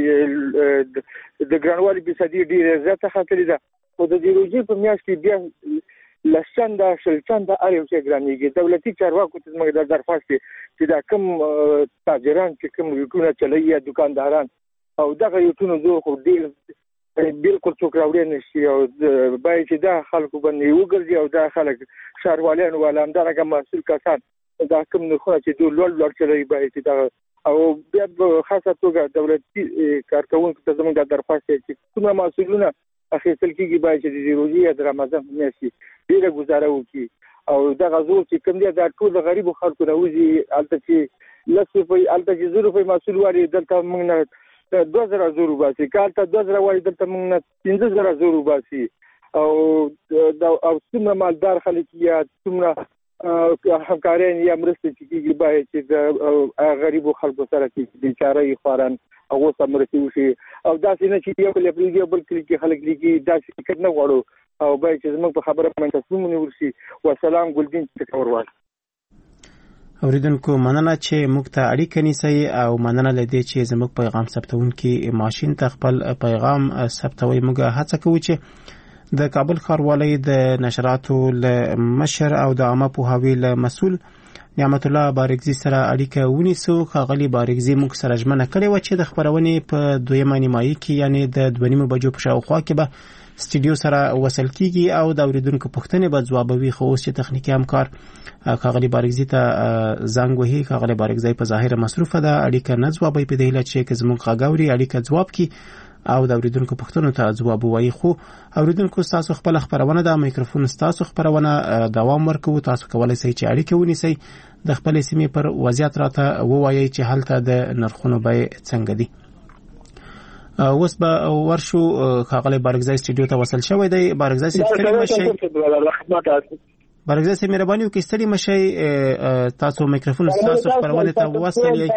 د ګرانوالي فیصدي ډېره زیاته ختلې ده، خو د دې روژې په میاشت کې بیا لس چنده شل چنده هر یو شی ګرانېږي. دولتي چارواکو ته زموږ د درخواست چې دا کوم تاجران چې کوم یوټونه چلوي یا دوکانداران او دغه یوټونو زه خو ډېر بالکل څوک راوړی نه شي او باید چې دا خلکو باندې وګرځي او دا خلک ښاروالان والا همدارنګه مسؤل کسان دا کوم نرخونه چې دوی لوړ لوړ چلوي باید چې دا او بیا په خاصه توګه دولتي کارکوونکو ته زموږ د درخواست چې کومه مسؤلونه اخیستل کېږي باید چې د روژې یا د رمضان په میاشت کې ډېره ګزاره وکړي او دغه زور چې کوم دی دا ټول د غریبو خلکو راوځي. هلته چې لس روپۍ هلته چې زر روپۍ مسؤل وایي دلته موږ نه دوه زره زر وباسي، که هلته دوه زره وایي دلته موږ نه پنځه زره زر وباسي او او څومره مالدار خلک یا څومره همکاران یا مرستې چې کېږي باید چې د غریبو خلکو سره چې بیچاره یې خواران هغو سره مرستې وشي او داسې نه چې یو بل پرېږدي او بل کلي کې خلک لیکي داسې فکر نه غواړو او باید چې زموږ په خبره باندې تصمیم ونیول شي. وسلام. ګلدین چکورواله. اوریدونکو مننه چې موږ ته اړیکه نیسئ او مننه له دې چې زموږ پیغام ثبتونکي ماشین ته خپل پیغام ثبتوي. موږ هڅه کوو چې د کابل ښاروالۍ د نشراتو له مشر او د عامه پوهاوي له مسؤل نعمت الله بارګزي سره اړیکه ونیسو. ښاغلي بارګزي موږ سره ژمنه کړې وه چې د خپرونې په دویمه نیمایي کې یعنې د دوه نیمو بجو په شاوخوا کې به سټوډیو سره وصل کیږي او د اوریدونکو پوښتنې به ځوابوي. خو اوس چې تخنیکي همکار ښاغلي بارګزي ته زنګ وهي، ښاغلي بارګزي په ظاهره مصروفه ده، اړیکه نه ځوابوي. په دې هیله چې زموږ غږ اوري اړیکه ځواب کړي او د اوریدونکو پوښتنو ته ځواب ووایي. خو اوریدونکو ستاسو خپل خبرونه ده، میکروفون ستاسو خبرونه دوام ورکوي. تاسو کولای شئ چې اړیکه ونیسئ، د خپل سیمې پر وضعیت راته ووایي چې هلته د نرخونو بیې څنګه دي. اوس به ورشو. ښاغلی بارګزی سټوډیو ته وصل شوی دی. بارګزی صاحب ستړي مشئ. بارګزی صاحب مهرباني وکړئ ستړي مشئ، تاسو میکروفون ستاسو خبرونه ته وصل یې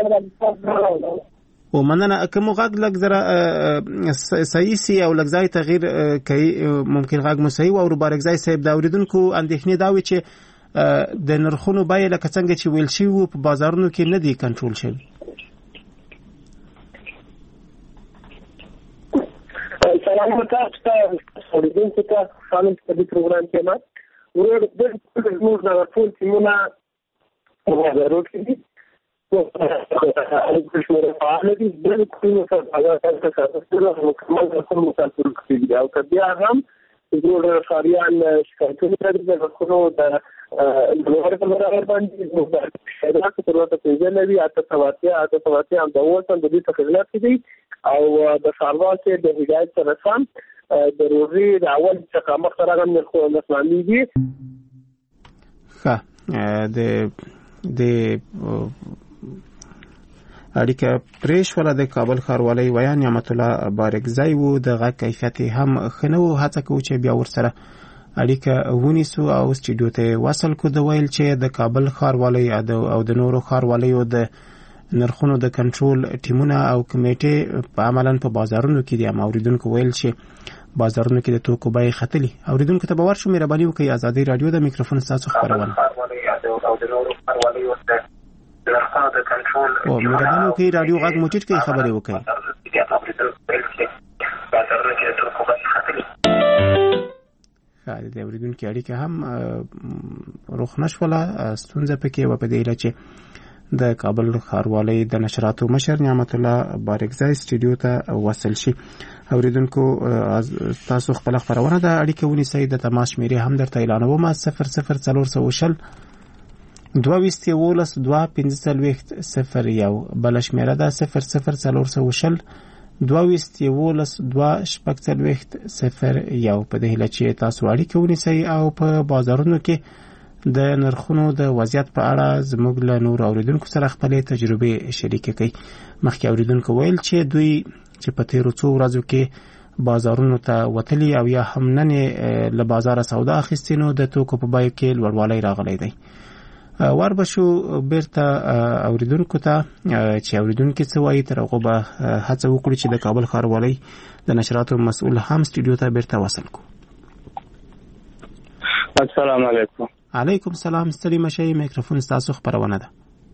او مننه. که مو غږ لږ ذره صحیح سي او لږ ځای تغییر کوي ممکن غږ مو صحیح واورو. بارګزی صاحب د اوریدونکو اندېښنې دا وي چې د نرخونو بیې لکه څنګه چې ویل شوي وو په بازارونو کې نه دي کنټرول شوي. سلام تاسو ته اوریدونکو ته سلام په دې پروګرام کې ما ورور د موږ د ټول تیمونه وګورو چې او د شمېر فعال دي د کومو سره هغه تاسو ته مکمل رسول مسافر کړي او کبیا هم زموږ خاریان شکایتونه لري د خلکو د نور په اړه باندې موږ د شهرات په ورته پیژنې نوي اته سواتیا اته سواتیا هم د اوسن د دې تخیلات دي او د ښاروال کې د هدایت سره سم د روزي د اول څخه مخ سره هم خو اسلامي دي. ښه د د اړیکه پریښوله د کابل ښاروالۍ ویا نعمت الله بارګزی وو. د غږ کیفیت هم ښه نه و. هڅه کوو چې بیا ورسره اړیکه ونیسو او سټوډیو ته وصل کو. د ویل چې د کابل ښاروالۍ او د نورو ښاروالیو د نرخونو د کنټرول ټیمونه او کمیټې په عملاً په بازارونو کې دي. هم اوریدونکو ویل چې بازارونو کې د توکو بیې ختلي. اوریدونکو ته به ورشو. مهرباني وکړئ ازادۍ راډیو د میکروفون ستاسو خبرونه. نرخونو د کنټرول او مهرباني وکړئ رادیو غږ مو ټیټ کړئ خبرې وکړئ. بازارونه کې د توکو بیې ختلي. د اورېدونکي اړیکه هم روښ نه شوله، ستونزه پکې وه په دې هیله چې د کابل ښاروالۍ د نشراتو مشر نعمت الله بارکزی سټوډیو ته وصل شي. اوریدونکو تاسو خپل خبرونه د اړیکه ونیسئ، د تماس شمیرې هم درته اعلانوم: صفر صفر څلور سوه شل دوه ویشت یولس دوه پنځه څلوېښت صفر یو، بله شمیره ده صفر صفر څلور سوه شل دوه ویشت یولس دوه شپږ څلوېښت صفر یو. په دې هیله چې تاسو اړیکه ونیسئ او په بازارونو کې د نرخونو د وضعیت په اړه زموږ له نور اوریدونکو سره خپلې تجربې شریکې کړئ. مخکې اوریدونکو ویل چې دوی چې په تیرو څو ورځو کې بازارونو ته وتلي او یا هم نن له بازاره سودا اخیستې، نو د توکو په بیو کې لوړوالی راغلی دی. ور به شو بیرته اوریدونکو ته چې اوریدونکي څه وایي، تر هغو به هڅه وکړو چې د کابل ښاروالۍ د نشراتو مسؤل هم سټوډیو ته بیرته وصل کړو. السلام علیکم. علیکم سلام، ستړي مشئ، میکروفون ستاسو خبرونه ده.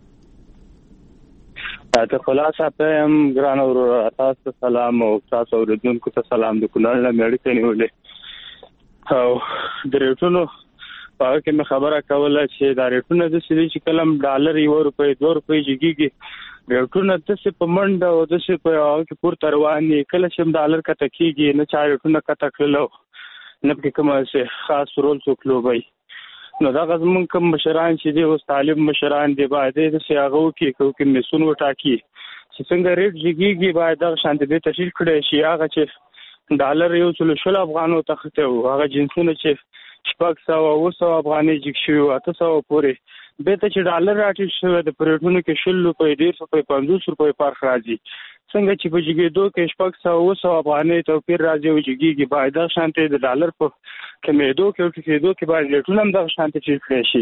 ته خلاصه په ام ګران ورور تاسو سلام او تاسو اوریدونکو ته سلام. د کونړ له مېړې نیولې او د ریټونو په کې مې خبره کوله چې دا ریټونه د سړي چې کلم ډالر یو روپۍ دوه روپۍ جګیږي، ریټونه د څه په منډه او د څه په هغه کې پورته رواني، کله چې ډالر کته کیږي نه چا ریټونه کته کړلو نه په کومه څه خاص رول څوک لوبي. نو دا غزمون کوم مشران چې دی اوس طالب مشران دی باید د سیاغو کې کوم مسون وټاکي چې څنګه ریټ جګیږي باید د شانت به تشکیل کړي شي. هغه چې ډالر یو څل شل افغانو تخته او هغه جنسونه چې شپږ سوه اوه سوه افغانۍ جګ شوي وو اته سوه پورې به ته چې ډالر راټیټ شوی د پریټونو کې شل روپۍ ډېرس روپۍ پنځوس روپۍ فرق راځي. څنګه چې په جګېدو کې شپږ سوه اوه سوه افغانۍ توپیر راځي او جګېږي، باید دغه شانتې د ډالر په کمېدو کې او ټیټېدو کې باید ریټونه هم دغه شانتې ټیټ کړی شي.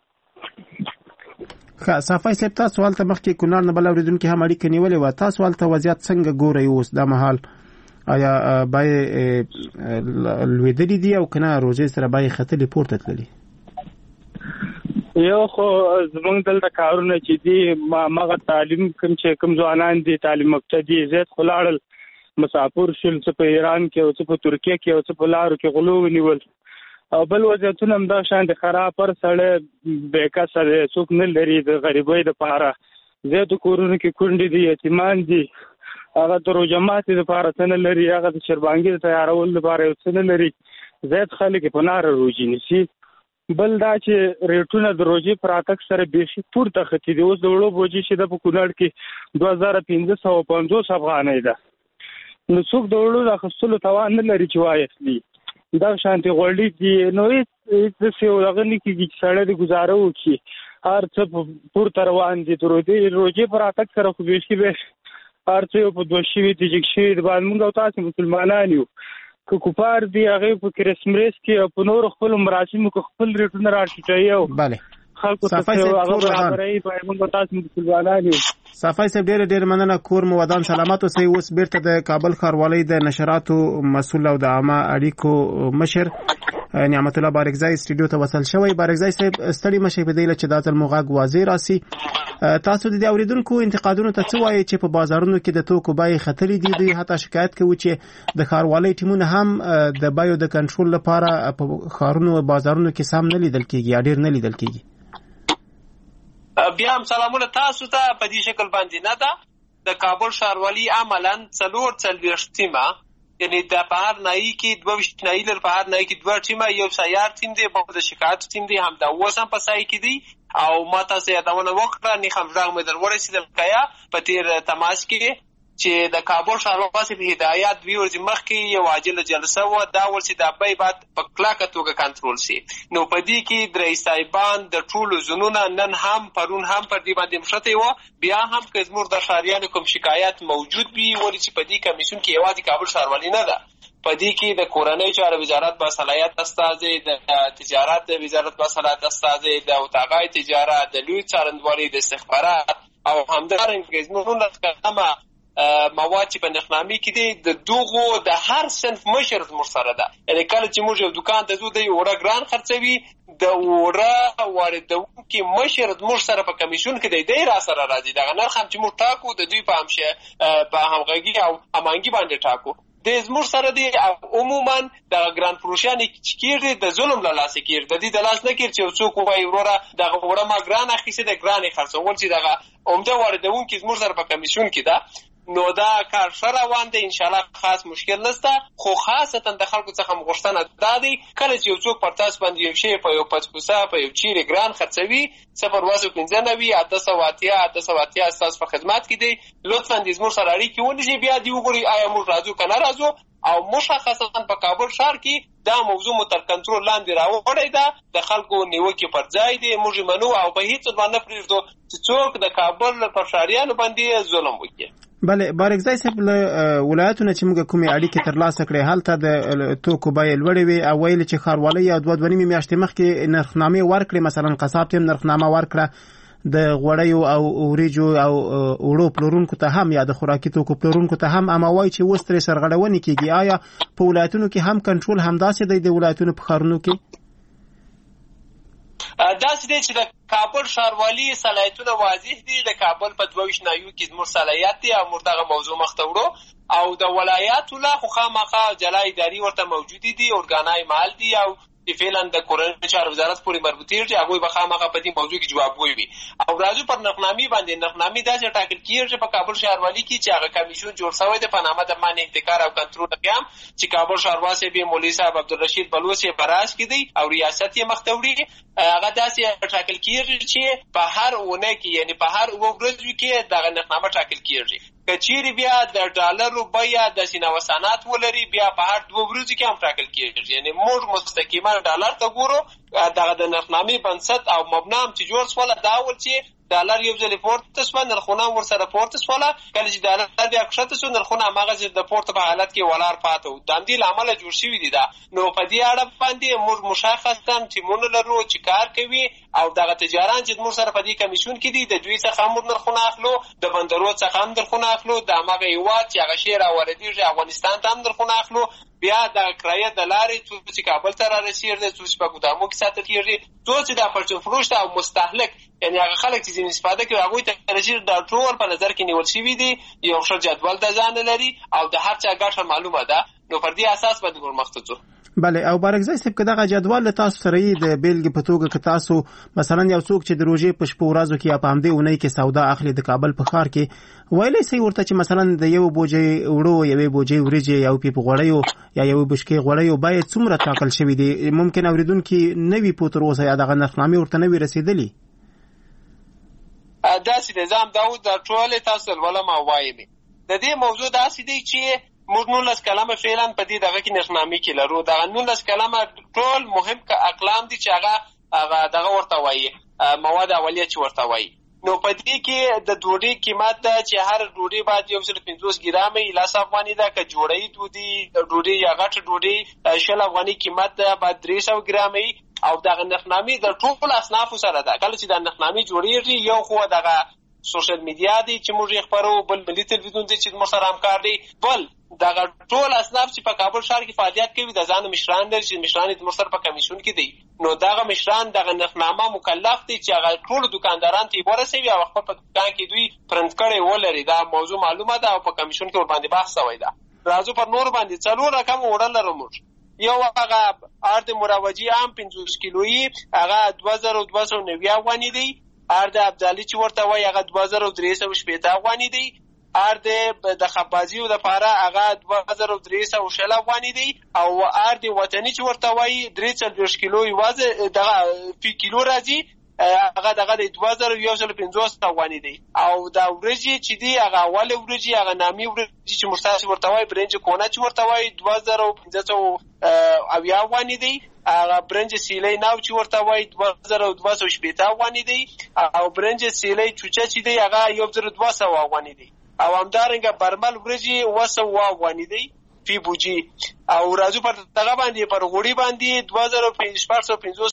ښه صافی صاحب، تاسو هلته مخکې کونړ نه بل اورېدونکي هم اړیکه نیولې وه، تاسو هلته وضعیت څنګه ګورئ اوس دا مهال؟ آیا بیې لوېدلې دي او که نه روژې سره بیې ختلې پورته تللي؟ یو خو زمونږ دلته کارونه چې دي مغه تعلیم کوم چې کوم ځوانان دي تعلیم مبتدي زیات خو لاړل مسافر شول، څه په ایران کې او څه په ترکیه کې او څه په لارو کې غلو ونیول او بل وضعیتونه هم دا شان د خراب پر سړی بېکسه دی، څوک نه لري د غریبۍ دپاره، زیاتو کورونو کې کونډې دي، یتیمان دي، هغه د روجماتې دپاره څه نه لري، هغه د چربانګي د تیارولو دپاره یو څه نه لري، زیات خلک په ناره روجې نیسي. بل دا چې ریټونه د روژې پر راتګ سره بیخي پورته ختي دي. اوس د وړو بوجي چې ده په کونړ کې دوه زره پنځه سوه پنځوس افغانۍ ده، نو څوک د وړو د اخیستلو توان نه لري چې واخلي. دغه شانتې غوړي دي، نو هېڅ هېڅ داسې هغه نه کېږي چې سړی د ګزاره وکړي، هر څه پورته روان دي. د روژې پر راتګ سره خو بیخي به هر څه یو په دوه شوي دي جګ شوي دي. باید مونږ او تاسې مسلمانان یو که کفار دي هغې په کرسمس کې او په نورو خپلو مراسمو کې خپل ریټونه راټیټوي او خلکو ته هغه برابروي، باید مونږ او تاسې مسلمانان یو. صافی صاحب ډېره ډېره مننه، کور مو ودان سلامت اوسئ. اوس بیرته د کابل ښاروالۍ د نشراتو مسؤل او د عامه اړیکو مشر نعمت الله بارکزی سټوډیو ته وصل شوی. بارکزی صاحب ستړي مشئ په دې هیله چې دا ځل مو غږ واضح راسي. تاسو د دې اوریدونکو انتقادونو ته څه وایئ چې په بازارونو کې د توکو بیې ختلې دي؟ دوی حتی شکایت کوي چې د ښاروالۍ ټیمونه هم د بیو د کنټرول لپاره په ښارونو او بازارونو کې سم نه لیدل کېږي یا ډېر نه لیدل کېږي. بیا هم سلامونه تاسو ته. په دې شکل باندې نه ده، د کابل ښاروالي عملاً څلور څلوېښت ټیمه، یعنې د په هر ناحیې کې دوه ویشت ناحیې لري، په هر ناحیې کې دوه ټیمه، یو سیار ټیم دی، بل د شکایت ټیم دی، همدا اوس هم په سایه کې دی. او ما تاسو یادونه وکړه نیخ هم غږ مې در ورسېدل کیا په تیر تماس کې چې د کابل ښاروالۍ په هدایت دوی ورځې مخکې یو عاجله جلسه وه، دا ول چې دا بیې باید په کلکه توګه کنټرول شي. نو په دې کې درې صاحبان د ټولو ځنونه نن هم پرون هم پر دې باندې مشرتې وه. بیا هم که زموږ د ښاریانو کوم شکایت موجود وي، ولې چې په دې کمیسیون کې یوازې کابل ښاروالي نه ده، په دې کې د کورنۍ چارو وزارت باصلاحیت استازی، د تجارت وزارت باصلاحیت استازی، د اتاقای تجارت، د لوی څارندوالۍ، د استخبارات او همدارنګه زموږ له قدمه مواد چې په نرخنامې کې دي د دغو د هر صنف مشر زموږ سره ده. یعنې کله چې موږ یو دوکان ته ځو دی وړه ګران خرڅوي، د وړه واردونکي مشر زموږ سره په کمیشن کې دی دی را سره راځي. دغه نرخ هم چې موږ ټاکو د دوی په همشه په همغږي او هماهنګي باندې ټاکو د زموږ سره دی. او عموما دغه ګران فروشیان چې کېږي د ظلم له لاسه کېږي، د دې د لاس نه کېږي چې څوک وایي وروره دغه وړه ما ګران اخیستې ده ګرانې خرڅول، چې دغه عمده واردونکي زموږ سره په کمیشن کې ده. نو دا کار ښه روان دی، انشاءالله خاص مشکل نشته. خو خاصتا د خلکو څخه غوښتنه دا دی کله چې یو څوک پر تاسو باندې یو شی په یو پڅپوسه په یو چیرې ګران خرڅوي صفر اوه پنځه نوي اته سوه اتیا اته سوه اتیا ستاسو په خدمت کې دی. لطفا دې زموږ سره اړیکې ونیسئ، بیا دې وګورئ آیا موږ راځو که نه راځو. او مشخصا په کابل ښار کې دا موضوع مو تر کنټرول لاندې راوړې ده، د خلکو نیوکې پر ځای دي، موږ یې منو او په هېڅ عنوان نه پرېږدو چې څوک د کابل پر ښاریانو باندې ظلم وکړي. بله بارکزی صاحب، له ولایتونو چې موږ کومې اړیکې ترلاسه کړې هلته د توکو بیې لوړې وې او ویل چې ښاروالۍ یو دوه دوه نیمې میاشتې مخکې نرخنامې ورکړې، مثلا قصاب ته هم نرخنامه ورکړه د غوړیو او وریجو او وړو پلورونکو ته هم یا د خوراکي توکو پلورونکو ته هم، اما وایي چې اوس ترې سرغړونې کېږي. آیا په ولایتونو کې هم کنټرول همداسې دی د ولایتونو په ښارونو کې؟ داسې دی چې د کابل ښاروالي صلاحیتونه واضح دي. د کابل په دوه ویشت نایو کې زموږ صلاحیت دی او موږ دغه موضوع مخته وړو. او د ولایاتو لا خو خامخا جلا اداري ورته موجودې دي، اورګانای مال دي او فعلا د کورنۍ چارو وزارت پورې مربوطې دي، هغوی به خامخا په دې موضوع کې جوابګوی وي. او راځو پر نرخنامې باندې. نرخنامې داسې ټاکل کېږي په کابل ښاروالي کې چې هغه کمیشن جوړ شوی دی په نامه د مانع احتکار او کنټرول قیام، چې کابل ښاروال صاحب یې مولوي صاحب عبدالرشید بلوچ یې په راس کې دی او ریاست یې مخته وړي. هغه داسې ټاکل کېږي چې په هر اونۍ کې یعنې په هر اووه ورځو کې دغه نرخنامه ټاکل کېږي. که چیرې بیا د ډالرو بیه داسې نوسانات ولري بیا په هر دوه ورځو کې هم ټاکل کېږي. یعنې موږ مستقیما ډالر ته ګورو. دغه د نرخنامې بنسټ او مبنا هم چې جوړ شوله دا ول چې ډالر یو ځلې پورته شوه، نرخونه هم ورسره پورته شوله. کله چې ډالر بیا کښته شو نرخونه هماغسې د پورته په حالت کې ولاړ پاته وو. د همدې له امله جوړ شوي دي دا. نو په دې اړه باندې موږ مشخصا ټیمونه لرو چې کار کوي او دغه تجاران چې موږ سره په دې کمیشن کې دي د دوی څخه هم نرخونه اخلو، د بندرو څخه هم نرخونه اخلو، د هماغه هېواد چې هغه شی راواردېږي افغانستان ته هم نرخونه اخلو. بیا د کرایه د لارې څو چې کابل ته رارسېږي، څو چې په ګودامو کې ساتل کېږي، څو چې دا پرچون فروش او مستهلک یعنې هغه خلک چې ځینې استفاده کوي هغوی ته رسېږي، دا ټول په نظر کې نیول شوي دي. یو ښه جدول د ځان لري او د هر چا ګټه معلومه ده. نو پر دې اساس باندې موږ مخته ځو. بله او بارکزی صاحب، که دغه جدول له تاسو سره یې د بیلګې په توګه که تاسو مثلا یو څوک چې د روژې په شپو ورځو کې یا په همدې اونۍ کې سودا اخلي د کابل په ښار کې، ویلی سئ ورته چې مثلا د یو بوجۍ وړو، یوې بوجۍ وریجې، یو پیپ غوړیو یا یوې بشکې غوړیو باید څومره ټاکل شوي دي؟ ممکن اورېدونکي نه وي پوه تر اوسه یا دغه نرخنامې ورته نه وي رسېدلي. داسې دی، زه همدا اوس دا ټولې تاسو لولم او وایم. د دې موضوع داسې دی چې موږ نولس کلمه فعلا په دې دغه کې نرخنامې کې لرو. دغه نولس کلمه ټول مهم اقلام دي چې هغه هغه دغه ورته وایي مواد اولیه چې ورته وایي. نو په دې کې د ډوډۍ قیمت ده چې هر ډوډۍ باید یو سل پنځوس ګرامه لس افغاني ده. که جوړی ډوډۍ ډوډۍ یا غټه ډوډۍ شل افغاني قیمت ده باید درې سوه ګرامه. او دغه نرخنامې د ټول اصنافو سره ده. کله چې دا نرخنامې جوړېږي یو خو دغه سوشل میډیا دی چې موږ یې خپرو، بل ملي تلویزیون دی چې موږ سره همکار دی، بل دغه ټول اصناف چې په کابل ښار کې فعالیت کوي د ځانه مشران لري چې مشران یې موږ سره په کمیشن کې دی. نو دغه مشران دغه نرخنامه مکلف دي چې هغه ټولو دوکاندارانو ته یې ورسوي او خپل په دوکان کې دوی پرنټ کړی ولري. دا موضوع معلومه ده او په کمیشن کې ورباندې بحث شوی ده. راځو پر نور باندې څلور رقم وړه لرو موږ. یو هغه ارد مروجي عام پنځوس کیلویي هغه دوه زره دوه سوه نوي افغاني دی. ارد ابدالي چې ورته وایي هغه دوه زره درې سوه شپېته افغاني دی. ارد د خبازیو دپاره هغه دوه زره درې سوه شل افغاني دی. او ارد وطني چې ورته وایي درې څلوېښت کیلو یوازې دغه فی کیلو راځي هغه دغه د دوه زره یو سل پنځوس افغاني دی. او دا ورځې چې دي هغه اولې ورځې هغه نامي ورځې چې موږ تاسې ورته وایي برنج کونه چې ورته وایي دوه زره پنځه سوه اویا افغاني دی. هغه برنج سیلی ناو چې ورته وایي دوه زره دوه سوه شپېته افغاني دی. او برنج سیلی چوچه چې دی هغه یو زره دوه سوه افغاني دی. او همدارنګه برمل ورځې اوه سوه افغاني دی فی بوجي. او راځو پر دغه باندې پر غوړي باندې دوه زره شپږ سوه پنځوس